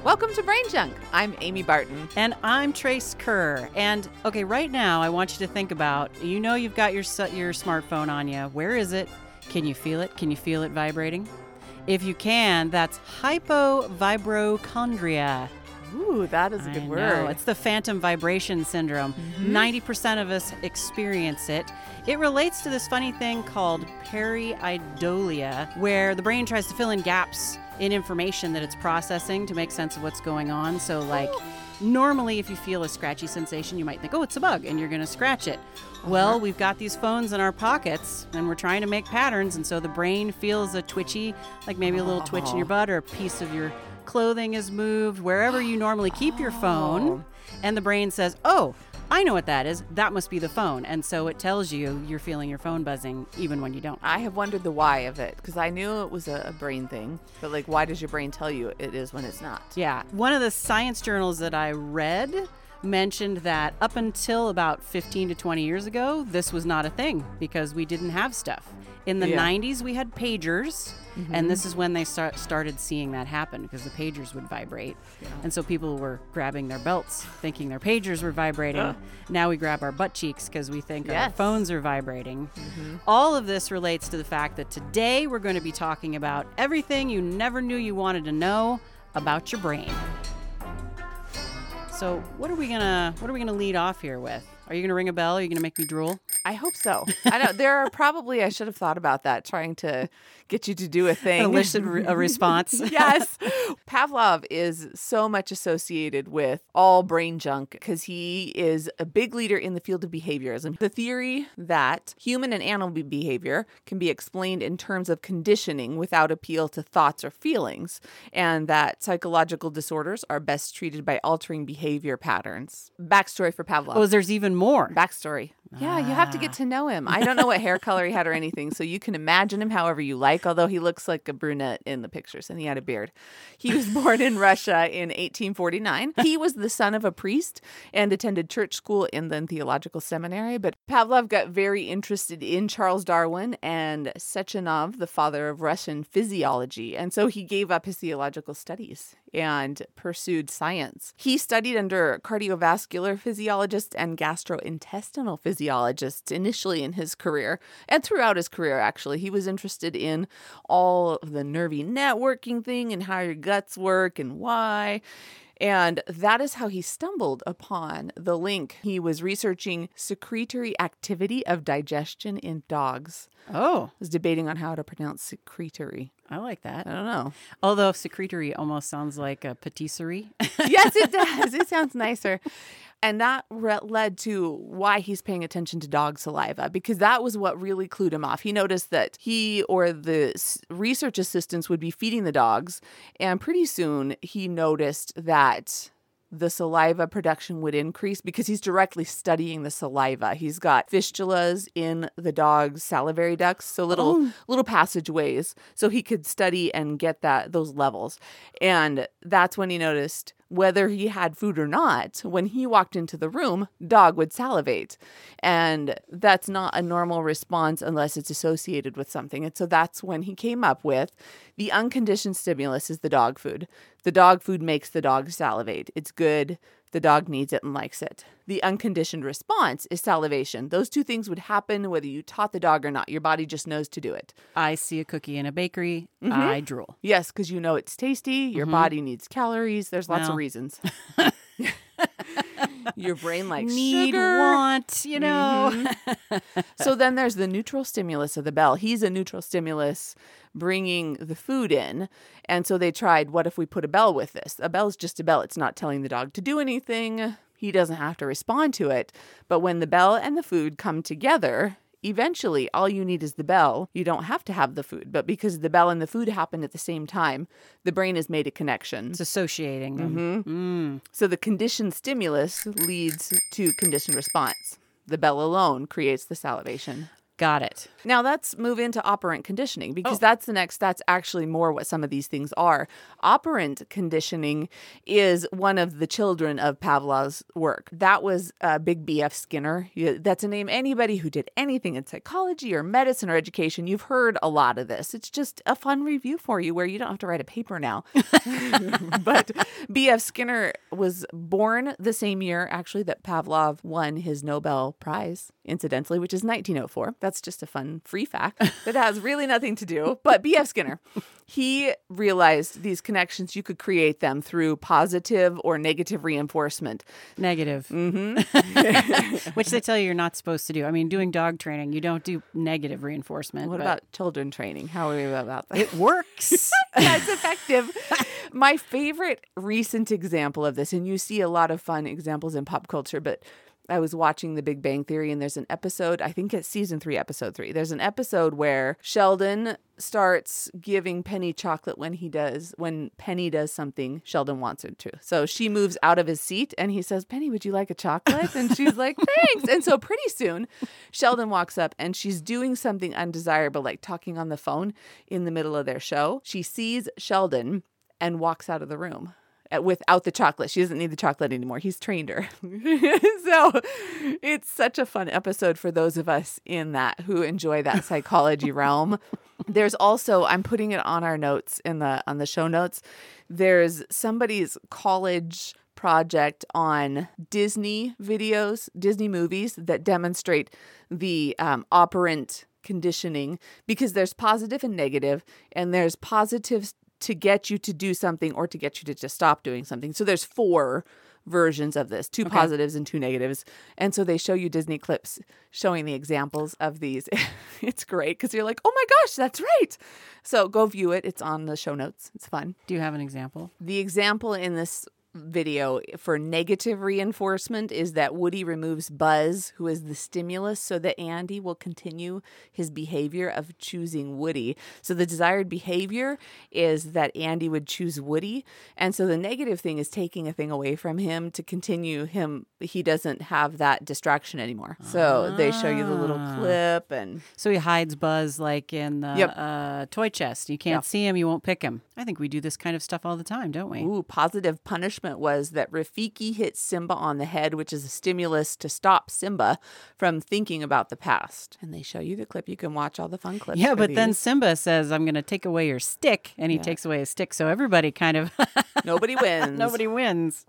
Welcome to Brain Junk. I'm Amy Barton. And I'm Trace Kerr. And okay, right now I want you to think about, you've got your smartphone on you. Where is it? Can you feel it? Can you feel it vibrating? If you can, that's hypovibrochondria. Ooh, that is a good word. It's the phantom vibration syndrome. 90% of us experience it. It relates to this funny thing called pareidolia, where the brain tries to fill in gaps in information that it's processing to make sense of what's going on. So normally if you feel a scratchy sensation, you might think, oh, it's a bug, and you're going to scratch it. Well, we've got these phones in our pockets, and we're trying to make patterns, and so the brain feels a twitchy, like maybe a little twitch in your butt, or a piece of your clothing is moved, wherever you normally keep your phone, and the brain says, oh, I know what that is. That must be the phone. And so it tells you you're feeling your phone buzzing even when you don't. I have wondered the why of it, because I knew it was a brain thing, but why does your brain tell you it is when it's not? Yeah. One of the science journals that I read mentioned that up until about 15 to 20 years ago, this was not a thing because we didn't have stuff. In the 90s, we had pagers, and this is when they started seeing that happen because the pagers would vibrate. Yeah. And so people were grabbing their belts thinking their pagers were vibrating. Now we grab our butt cheeks because we think our phones are vibrating. All of this relates to the fact that today we're going to be talking about everything you never knew you wanted to know about your brain. So what are we gonna lead off here with? Are you gonna ring a bell? Are you gonna make me drool? I hope so. I know there are probably, I should have thought about that, trying to get you to do a thing. Elicit a response. Yes. Pavlov is so much associated with all brain junk because he is a big leader in the field of behaviorism. The theory that human and animal behavior can be explained in terms of conditioning without appeal to thoughts or feelings, and that psychological disorders are best treated by altering behavior patterns. Backstory for Pavlov. Oh, there's even more. Backstory. Yeah, you have to get to know him. I don't know what hair color he had or anything, so you can imagine him however you like, although he looks like a brunette in the pictures, and he had a beard. He was born in Russia in 1849. He was the son of a priest and attended church school and then theological seminary, but Pavlov got very interested in Charles Darwin and Sechenov, the father of Russian physiology, and so he gave up his theological studies and pursued science. He studied under cardiovascular physiologists and gastrointestinal physiologists initially in his career, and throughout his career, actually. He was interested in all of the nervy networking thing and how your guts work and why. And that is how he stumbled upon the link. He was researching secretory activity of digestion in dogs. Oh. Was debating on how to pronounce secretory. I like that. I don't know. Although secretory almost sounds like a patisserie. Yes, it does. It sounds nicer. And that led to why he's paying attention to dog saliva, because that was what really clued him off. He noticed that he or the research assistants would be feeding the dogs, and pretty soon he noticed that the saliva production would increase because he's directly studying the saliva. He's got fistulas in the dog's salivary ducts, so little passageways, so he could study and get those levels. And that's when he noticed whether he had food or not, when he walked into the room, dog would salivate. And that's not a normal response unless it's associated with something. And so that's when he came up with the unconditioned stimulus is the dog food. The dog food makes the dog salivate. It's good. The dog needs it and likes it. The unconditioned response is salivation. Those two things would happen whether you taught the dog or not. Your body just knows to do it. I see a cookie in a bakery. I drool. Yes, because you know it's tasty. Your body needs calories. There's lots of reasons. Your brain likes need, sugar. Want, So then there's the neutral stimulus of the bell. He's a neutral stimulus bringing the food in. And so they tried, what if we put a bell with this? A bell's just a bell. It's not telling the dog to do anything. He doesn't have to respond to it. But when the bell and the food come together, eventually all you need is the bell. You don't have to have the food. But because the bell and the food happen at the same time, the brain has made a connection. It's associating them. So the conditioned stimulus leads to conditioned response. The bell alone creates the salivation. Got it. Now let's move into operant conditioning because that's actually more what some of these things are. Operant conditioning is one of the children of Pavlov's work. That was Big B.F. Skinner. That's a name anybody who did anything in psychology or medicine or education, you've heard a lot of this. It's just a fun review for you where you don't have to write a paper now. But B.F. Skinner was born the same year, actually, that Pavlov won his Nobel Prize, incidentally, which is 1904. That's just a fun free fact that has really nothing to do. But B.F. Skinner, he realized these connections, you could create them through positive or negative reinforcement. Negative. Mm-hmm. Which they tell you you're not supposed to do. I mean, doing dog training, you don't do negative reinforcement. What about children training? How are we about that? It works. That's effective. My favorite recent example of this, and you see a lot of fun examples in pop culture, but I was watching The Big Bang Theory, and there's an episode, I think it's season 3, episode 3. There's an episode where Sheldon starts giving Penny chocolate when Penny does something Sheldon wants her to. So she moves out of his seat, and he says, Penny, would you like a chocolate? And she's like, thanks. And so pretty soon, Sheldon walks up, and she's doing something undesirable, like talking on the phone in the middle of their show. She sees Sheldon and walks out of the room without the chocolate. She doesn't need the chocolate anymore. He's trained her. So it's such a fun episode for those of us in that who enjoy that psychology realm. There's also, I'm putting it on our notes on the show notes. There's somebody's college project on Disney videos, Disney movies that demonstrate the operant conditioning, because there's positive and negative, and there's positives to get you to do something or to get you to just stop doing something. So there's 4 versions of this, 2 positives and 2 negatives. And so they show you Disney clips showing the examples of these. It's great because you're like, oh my gosh, that's right. So go view it. It's on the show notes. It's fun. Do you have an example? The example in this video for negative reinforcement is that Woody removes Buzz, who is the stimulus, so that Andy will continue his behavior of choosing Woody. So the desired behavior is that Andy would choose Woody. And so the negative thing is taking a thing away from him to continue him. He doesn't have that distraction anymore. So they show you the little clip. And so he hides Buzz like in the toy chest. You can't see him. You won't pick him. I think we do this kind of stuff all the time, don't we? Ooh, positive punishment was that Rafiki hit Simba on the head, which is a stimulus to stop Simba from thinking about the past. And they show you the clip. You can watch all the fun clips. Yeah, but then Simba says, I'm going to take away your stick. And he takes away his stick. So everybody kind of... Nobody wins. Nobody wins.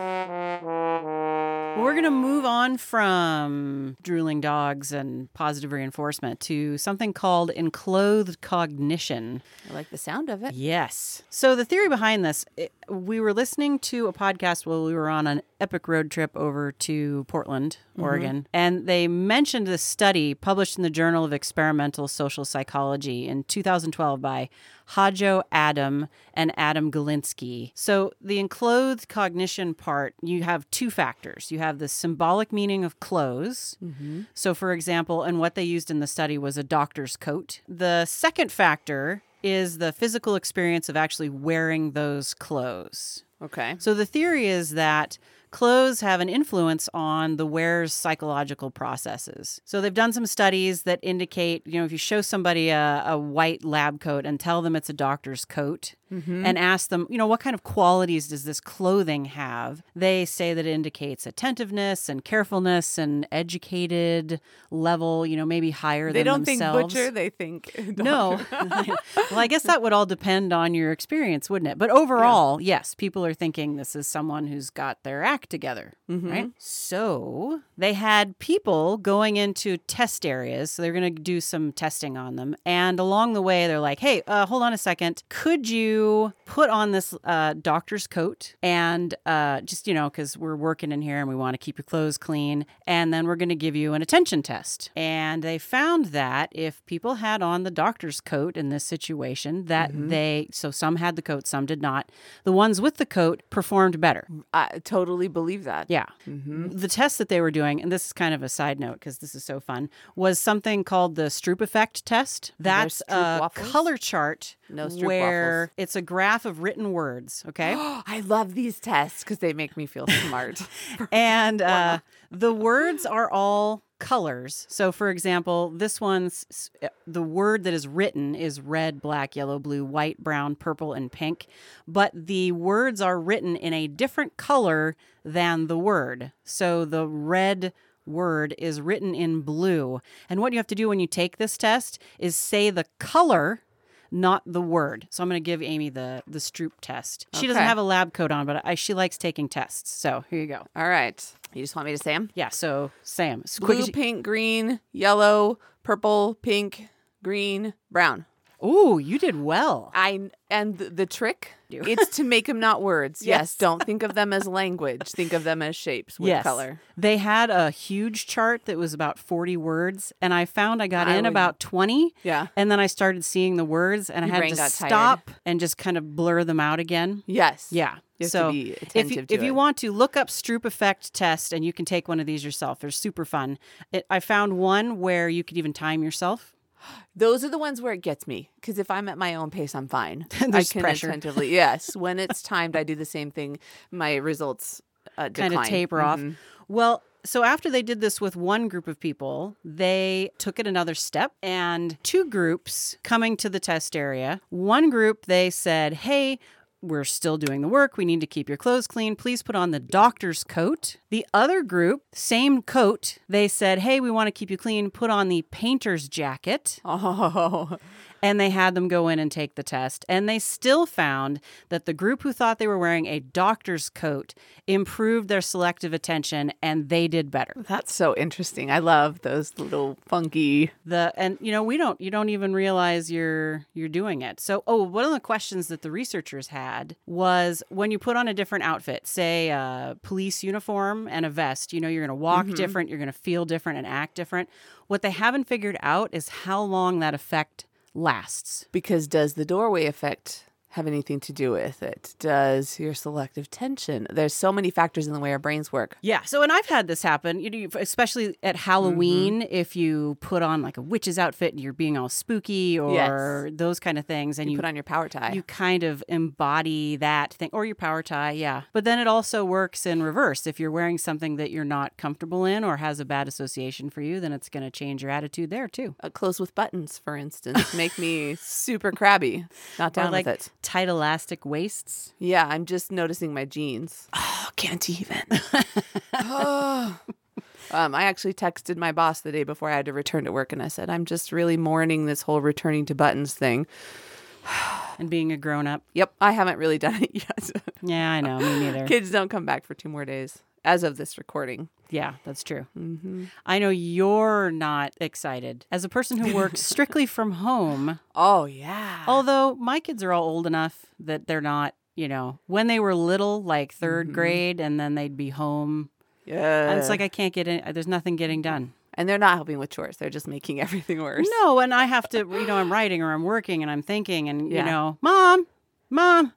We're going to move on from drooling dogs and positive reinforcement to something called enclothed cognition. I like the sound of it. Yes. So the theory behind this, we were listening to a podcast while we were on an epic road trip over to Portland, Oregon, and they mentioned this study published in the Journal of Experimental Social Psychology in 2012 by Hajo Adam and Adam Galinsky. So the enclothed cognition part, you have 2 factors. You have the symbolic meaning of clothes. So for example, and what they used in the study was a doctor's coat. The second factor is the physical experience of actually wearing those clothes. Okay. So the theory is that clothes have an influence on the wearer's psychological processes. So they've done some studies that indicate, if you show somebody a white lab coat and tell them it's a doctor's coat and ask them, what kind of qualities does this clothing have? They say that it indicates attentiveness and carefulness and educated level, maybe higher than themselves. They don't think butcher, they think doctor. No. Well, I guess that would all depend on your experience, wouldn't it? But overall, yes, people are thinking this is someone who's got their act together, right? So they had people going into test areas. So they're going to do some testing on them. And along the way, they're like, hey, hold on a second. Could you put on this doctor's coat and just, because we're working in here and we want to keep your clothes clean. And then we're going to give you an attention test. And they found that if people had on the doctor's coat in this situation, that so some had the coat, some did not. The ones with the coat performed better. I totally believe that. Yeah. The test that they were doing, and this is kind of a side note because this is so fun, was something called the Stroop effect test. That's a color chart No stroop where it's a graph of written words, okay? waffles. I love these tests because they make me feel smart. And the words are all colors. So, for example, this one's the word that is written is red, black, yellow, blue, white, brown, purple, and pink. But the words are written in a different color than the word. So the red word is written in blue. And what you have to do when you take this test is say the color, not the word. So I'm going to give Amy the Stroop test. She doesn't Okay. have a lab coat on, but she likes taking tests. So here you go. All right. You just want me to say them? Yeah, so Sam. As quick Blue, as you- pink, green, yellow, purple, pink, green, brown. Ooh, you did well. And the trick, it's to make them not words. Yes. Don't think of them as language. Think of them as shapes with color. They had a huge chart that was about 40 words, and I found I got in about 20. Yeah. And then I started seeing the words, and I had brain to got tired. stop and just kind of blur them out again. Yes. Yeah. You have so to be attentive if to you it. want to look up Stroop effect test, and you can take one of these yourself. They're super fun. I found one where you could even time yourself. Those are the ones where it gets me. Because if I'm at my own pace, I'm fine. There's I can pressure. attentively. Yes. When it's timed, I do the same thing. My results Kind decline. of taper off. Mhm. Well, so after they did this with one group of people, they took it another step, and two groups coming to the test area. One group, they said, hey, we're still doing the work. We need to keep your clothes clean. Please put on the doctor's coat. The other group, same coat, they said, hey, we want to keep you clean. Put on the painter's jacket. Oh. And they had them go in and take the test. And they still found that the group who thought they were wearing a doctor's coat improved their selective attention, and they did better. That's so interesting. I love those little funky. You don't even realize you're doing it. So, one of the questions that the researchers had was when you put on a different outfit, say a police uniform and a vest, you're going to walk different, you're going to feel different and act different. What they haven't figured out is how long that effect lasts. Because does the doorway effect have anything to do with it? Does your selective tension? There's so many factors in the way our brains work. Yeah. So, and I've had this happen, especially at Halloween, if you put on like a witch's outfit and you're being all spooky or those kind of things. And You put on your power tie. you kind of embody that thing, or your power tie. Yeah. But then it also works in reverse. If you're wearing something that you're not comfortable in or has a bad association for you, then it's going to change your attitude there too. Clothes with buttons, for instance, make me super crabby. Not down Or like with it. tight elastic waists. Yeah, I'm just noticing my jeans. Oh, can't even. Oh. I actually texted my boss the day before I had to return to work, and I said, I'm just really mourning this whole returning to buttons thing. And being a grown up. Yep, I haven't really done it yet. Yeah, I know. Me neither. Kids don't come back for 2 more days as of this recording. Yeah, that's true. Mm-hmm. I know you're not excited. As a person who works strictly from home, Oh, yeah. although my kids are all old enough that they're not, when they were little, like 3rd grade, and then they'd be home. Yeah. And it's like I can't get in. There's nothing getting done. And they're not helping with chores. They're just making everything worse. No, and I have to, I'm writing or I'm working and I'm thinking and, Yeah. Mom.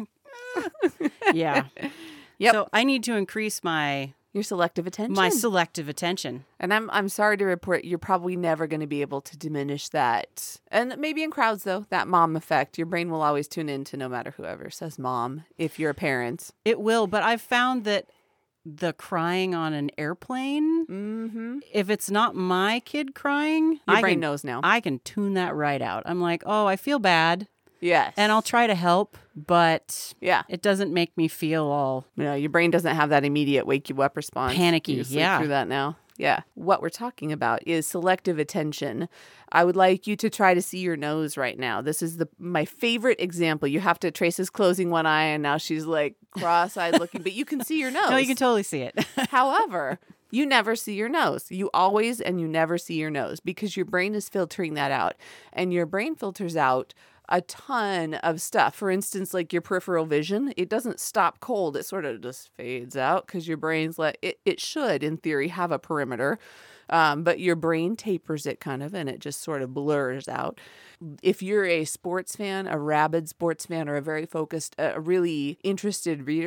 Yeah. Yep. So I need to increase my Your selective attention. selective attention. And I'm sorry to report, you're probably never going to be able to diminish that. And maybe in crowds, though, that mom effect. Your brain will always tune in to no matter whoever says mom, if you're a parent. It will, but I've found that the crying on an airplane, if it's not my kid crying, Your brain knows now. I can tune that right out. I'm like, oh, I feel bad, Yes. and I'll try to help, but Yeah. it doesn't make me feel all Your brain doesn't have that immediate wake you up response. Panicky, You sleep yeah. through that now. Yeah. What we're talking about is selective attention. I would like you to try to see your nose right now. This is my favorite example. You have to trace is closing one eye, and now she's like cross-eyed looking, but you can see your nose. No, you can totally see it. However, you never see your nose. You always and you never see your nose because your brain is filtering that out. And your brain filters out a ton of stuff. For instance, like your peripheral vision, it doesn't stop cold. It sort of just fades out because your brain's it should, in theory, have a perimeter. But your brain tapers it kind of, and it just sort of blurs out. If you're a sports fan, a rabid sports fan, or a very focused, a really interested reader,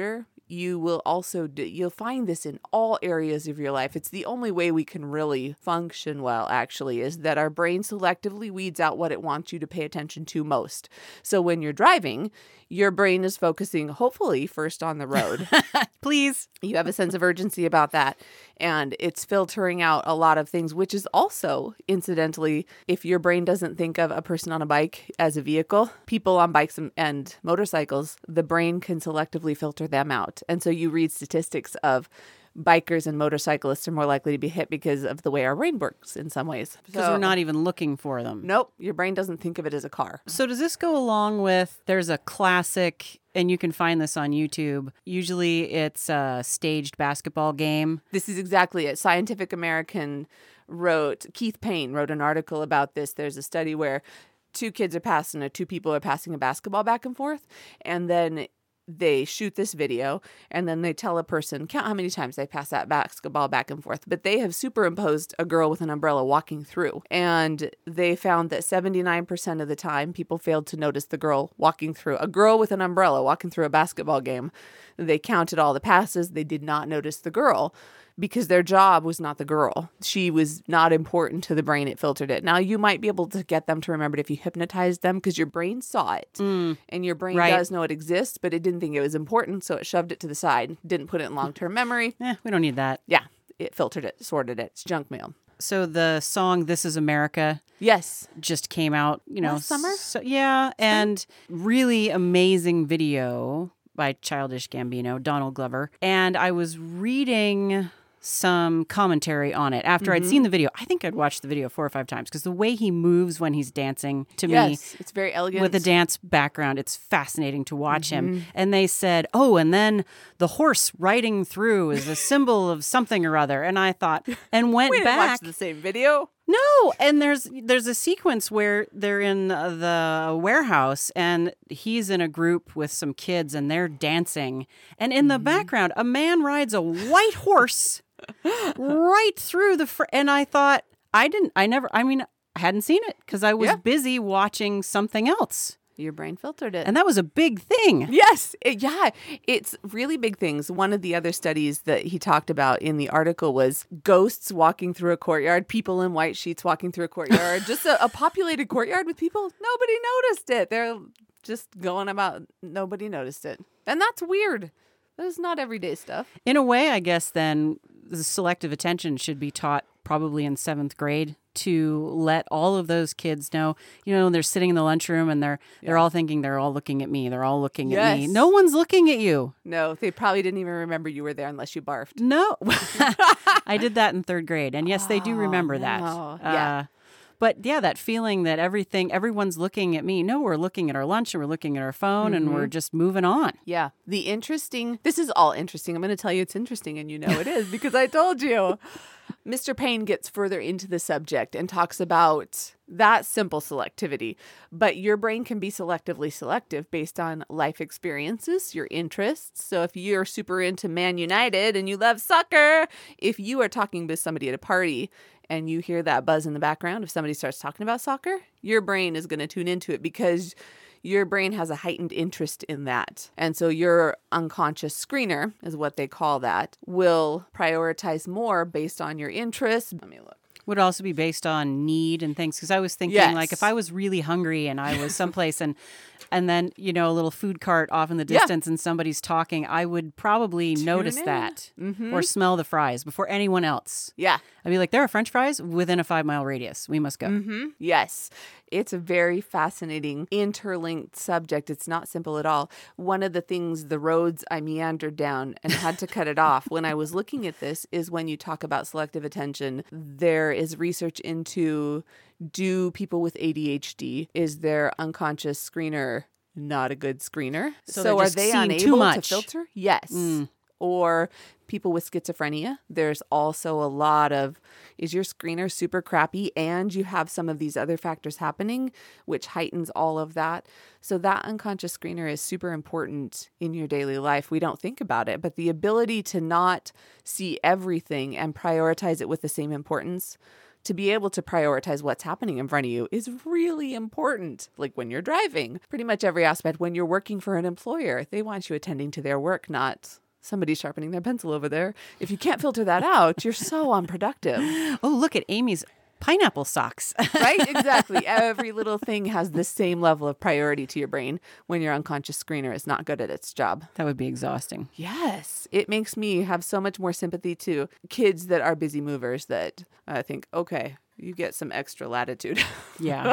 you will also you'll find this in all areas of your life. It's the only way we can really function well, actually, is that our brain selectively weeds out what it wants you to pay attention to most. So when you're driving, your brain is focusing, hopefully, first on the road. Please. You have a sense of urgency about that. And it's filtering out a lot of things, which is also, incidentally, if your brain doesn't think of a person on a bike as a vehicle, people on bikes and motorcycles, the brain can selectively filter them out. And so you read statistics of bikers and motorcyclists are more likely to be hit because of the way our brain works in some ways. Because we're not even looking for them. Nope. Your brain doesn't think of it as a car. So does this go along with, there's a classic, and you can find this on YouTube. Usually it's a staged basketball game. This is exactly it. Scientific American Keith Payne wrote an article about this. There's a study where two people are passing a basketball back and forth, and then they shoot this video, and then they tell a person, count how many times they pass that basketball back and forth. But they have superimposed a girl with an umbrella walking through. And they found that 79% of the time, people failed to notice the girl walking through. A girl with an umbrella walking through a basketball game. They counted all the passes. They did not notice the girl, because their job was not the girl. She was not important to the brain. It filtered it. Now, you might be able to get them to remember it if you hypnotized them, because your brain saw it. And your brain does know it exists, but it didn't think it was important, so it shoved it to the side. Didn't put it in long-term memory. We don't need that. Yeah, it filtered it, sorted it. It's junk mail. So the song "This Is America," yes, just came out, last summer. So, yeah, and really amazing video by Childish Gambino, Donald Glover. And I was reading some commentary on it after I'd seen the video. I think I'd watched the video 4 or 5 times, because the way he moves when he's dancing, to me, it's very elegant with a dance background. It's fascinating to watch him. And they said, oh, and then the horse riding through is a symbol of something or other. And I thought, and went we didn't back. watch the same video. No, and there's a sequence where they're in the warehouse, and he's in a group with some kids, and they're dancing. And in the background, a man rides a white horse right through and I thought, I hadn't seen it because I was busy watching something else. Your brain filtered it. And that was a big thing. Yes. It's really big things. One of the other studies that he talked about in the article was ghosts walking through a courtyard, people in white sheets walking through a courtyard, just a populated courtyard with people. Nobody noticed it. They're just going about, nobody noticed it. And that's weird. That is not everyday stuff. In a way, I guess, then, the selective attention should be taught probably in 7th grade, to let all of those kids know, they're sitting in the lunchroom and they're all thinking they're all looking at me. They're all looking at me. No one's looking at you. No, they probably didn't even remember you were there unless you barfed. No. I did that in 3rd grade. And yes, they do remember that. Yeah. But yeah, that feeling that everyone's looking at me. No, we're looking at our lunch and we're looking at our phone and we're just moving on. Yeah. This is all interesting. I'm going to tell you it's interesting, and it is because I told you. Mr. Payne gets further into the subject and talks about that simple selectivity. But your brain can be selectively selective based on life experiences, your interests. So if you're super into Man United and you love soccer, if you are talking with somebody at a party and you hear that buzz in the background, if somebody starts talking about soccer, your brain is going to tune into it because your brain has a heightened interest in that. And so your unconscious screener, is what they call that, will prioritize more based on your interests. Let me look. Would also be based on need and things. Because I was thinking, like, if I was really hungry and I was someplace and then, a little food cart off in the distance and somebody's talking, I would probably notice that or smell the fries before anyone else. Yeah. I'd be like, there are French fries within a 5-mile radius. We must go. Yes. It's a very fascinating, interlinked subject. It's not simple at all. One of the things, the roads I meandered down and had to cut it off when I was looking at this is when you talk about selective attention, there is research into, do people with ADHD, is their unconscious screener not a good screener? So are they unable to filter? Yes. Or people with schizophrenia, there's also a lot of, is your screener super crappy and you have some of these other factors happening, which heightens all of that. So that unconscious screener is super important in your daily life. We don't think about it, but the ability to not see everything and prioritize it with the same importance, to be able to prioritize what's happening in front of you, is really important. Like when you're driving, pretty much every aspect. When you're working for an employer, they want you attending to their work, not somebody's sharpening their pencil over there. If you can't filter that out, you're so unproductive. Oh, look at Amy's pineapple socks. Right? Exactly. Every little thing has the same level of priority to your brain when your unconscious screener is not good at its job. That would be exhausting. Yes. It makes me have so much more sympathy to kids that are busy movers that I think, okay, you get some extra latitude. Yeah.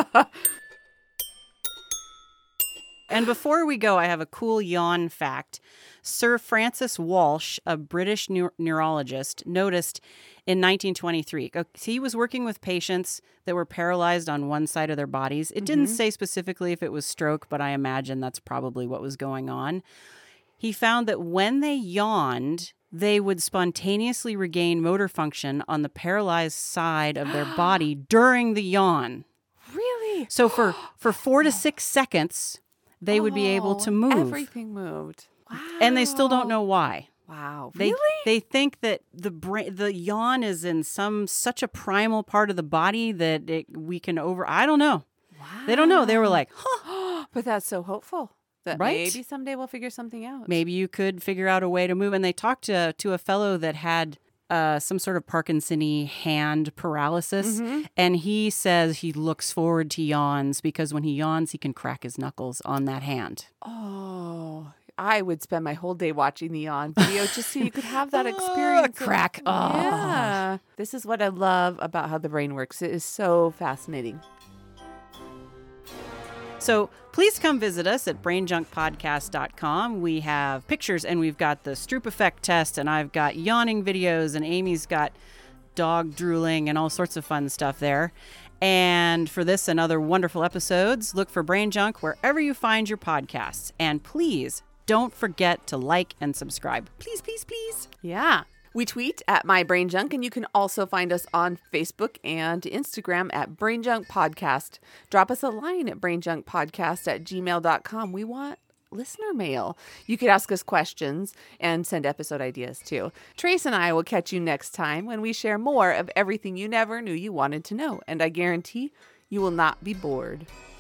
And before we go, I have a cool yawn fact. Sir Francis Walsh, a British neurologist, noticed in 1923, he was working with patients that were paralyzed on one side of their bodies. It didn't say specifically if it was stroke, but I imagine that's probably what was going on. He found that when they yawned, they would spontaneously regain motor function on the paralyzed side of their body during the yawn. Really? So for 4 to 6 seconds, they would be able to move. Everything moved. Wow. And they still don't know why. Wow. They, Really? They think that the yawn is in such a primal part of the body that we can I don't know. Wow. They don't know. They were like, huh. But that's so hopeful that Right? maybe someday we'll figure something out. Maybe you could figure out a way to move. And they talked to a fellow that had some sort of Parkinson-y hand paralysis. And he says he looks forward to yawns because when he yawns, he can crack his knuckles on that hand. Oh, I would spend my whole day watching the yawn video just so you could have that experience. Crack. Yeah. This is what I love about how the brain works. It is so fascinating. So please come visit us at brainjunkpodcast.com. We have pictures and we've got the Stroop effect test and I've got yawning videos and Amy's got dog drooling and all sorts of fun stuff there. And for this and other wonderful episodes, look for Brain Junk wherever you find your podcasts. And please don't forget to like and subscribe. Please, please, please. Yeah. We tweet at My Brain Junk, and you can also find us on Facebook and Instagram at Brain Junk Podcast. Drop us a line at brainjunkpodcast@gmail.com. We want listener mail. You could ask us questions and send episode ideas too. Trace and I will catch you next time when we share more of everything you never knew you wanted to know. And I guarantee you will not be bored.